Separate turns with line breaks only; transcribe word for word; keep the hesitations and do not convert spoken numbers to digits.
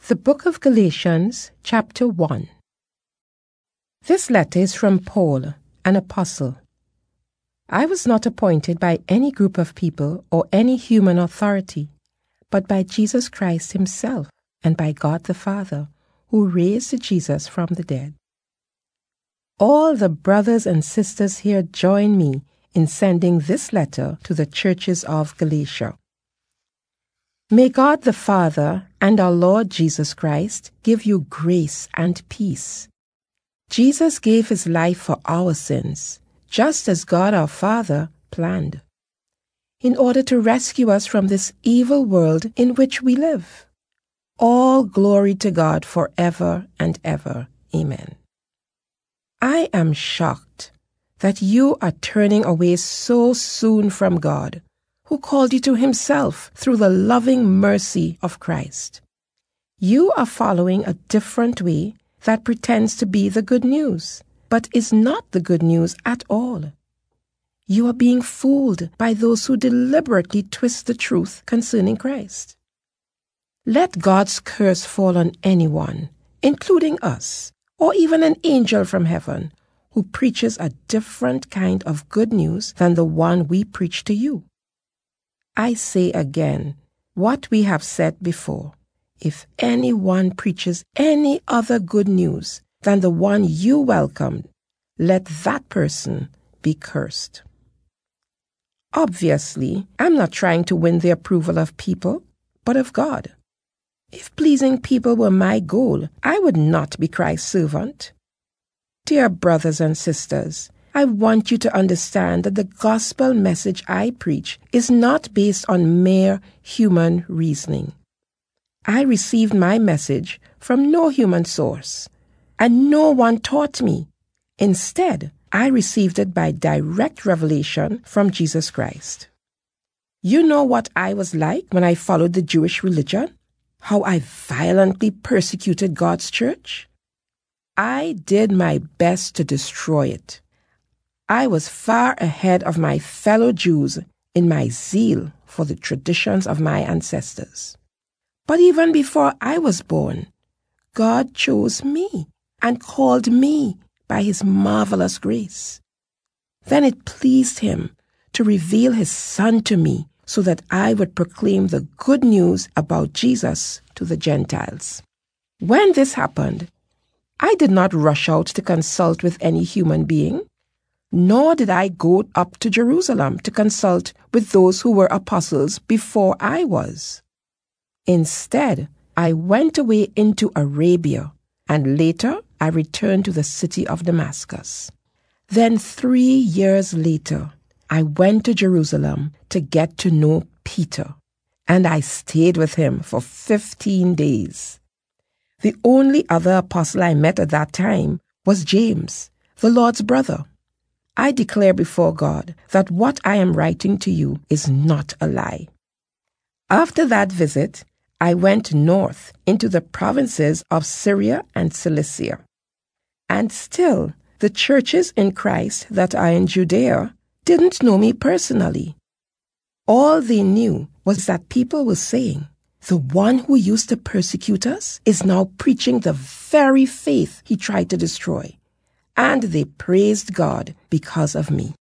The Book of Galatians, chapter one. This letter is from Paul, an apostle. I was not appointed by any group of people or any human authority, but by Jesus Christ himself and by God the Father, who raised Jesus from the dead. All the brothers and sisters here join me in sending this letter to the churches of Galatia. May God the Father and our Lord Jesus Christ give you grace and peace. Jesus gave his life for our sins, just as God our Father planned, in order to rescue us from this evil world in which we live. All glory to God forever and ever. Amen. I am shocked that you are turning away so soon from God, who called you to himself through the loving mercy of Christ. You are following a different way that pretends to be the good news, but is not the good news at all. You are being fooled by those who deliberately twist the truth concerning Christ. Let God's curse fall on anyone, including us, or even an angel from heaven, who preaches a different kind of good news than the one we preach to you. I say again what we have said before. If anyone preaches any other good news than the one you welcomed, let that person be cursed. Obviously, I'm not trying to win the approval of people, but of God. If pleasing people were my goal, I would not be Christ's servant. Dear brothers and sisters, I want you to understand that the gospel message I preach is not based on mere human reasoning. I received my message from no human source, and no one taught me. Instead, I received it by direct revelation from Jesus Christ. You know what I was like when I followed the Jewish religion? How I violently persecuted God's church? I did my best to destroy it. I was far ahead of my fellow Jews in my zeal for the traditions of my ancestors. But even before I was born, God chose me and called me by his marvelous grace. Then it pleased him to reveal his Son to me so that I would proclaim the good news about Jesus to the Gentiles. When this happened, I did not rush out to consult with any human being, nor did I go up to Jerusalem to consult with those who were apostles before I was. Instead, I went away into Arabia, and later I returned to the city of Damascus. Then three years later, I went to Jerusalem to get to know Peter, and I stayed with him for fifteen days. The only other apostle I met at that time was James, the Lord's brother. I declare before God that what I am writing to you is not a lie. After that visit, I went north into the provinces of Syria and Cilicia. And still, the churches in Christ that are in Judea didn't know me personally. All they knew was that people were saying, the one who used to persecute us is now preaching the very faith he tried to destroy. And they praised God because of me.